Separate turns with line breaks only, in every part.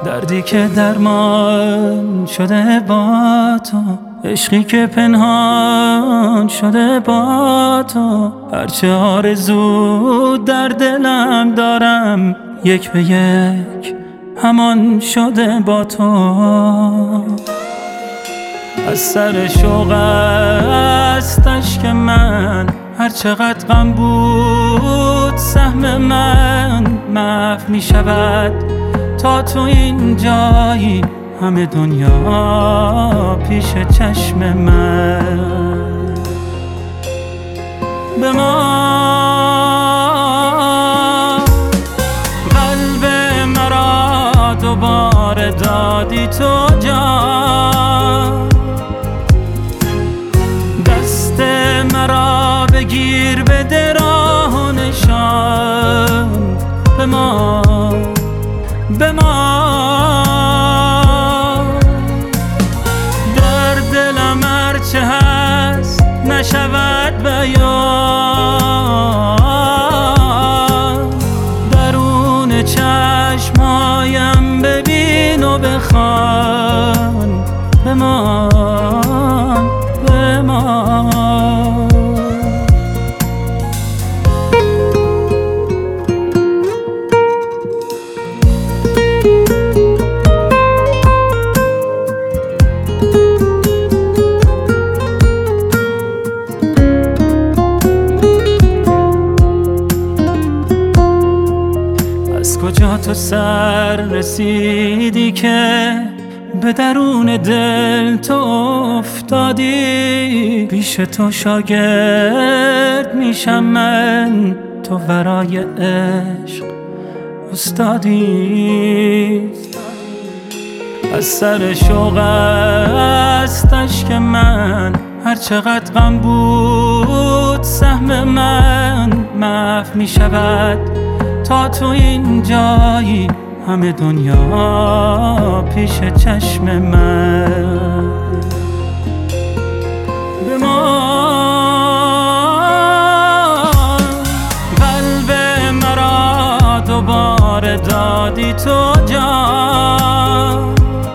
دردی که درمان شده با تو، عشقی که پنهان شده با تو. هرچه آرزو در دلم دارم یک به یک همان شده با تو. از سر شوق است اشک من، هر چقدر غم بود سهم من محو می شود تا تو این جایی همه دنیا پیش چشم من. به ما قلب مرا دوباره دادی تو جان، دست مرا بگیر بده راه و نشان. به ما در دلم هرچه هست نشود بیان، درون چشمایم ببین و بخوان. بمان از کجا تو سر رسیدی که به درون دل تو افتادی؟ پیش تو شاگرد میشم من، تو ورای عشق استادی. از سر شوق است اشک من، هر چقدر غم بود سهم من محو می شود تا تو این جایی همه دنیا پیش چشم من. به ما قلب مرا دوباره دادی تو جان،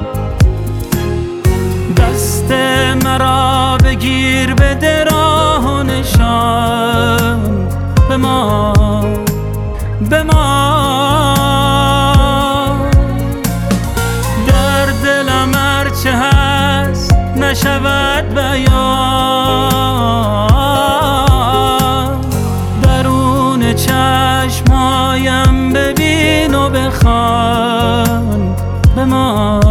دست مرا بگیر بده راه و نشان. به ما در دلم هرچه هست نشود بیان، درون چشمایم ببین و بخوان. به ما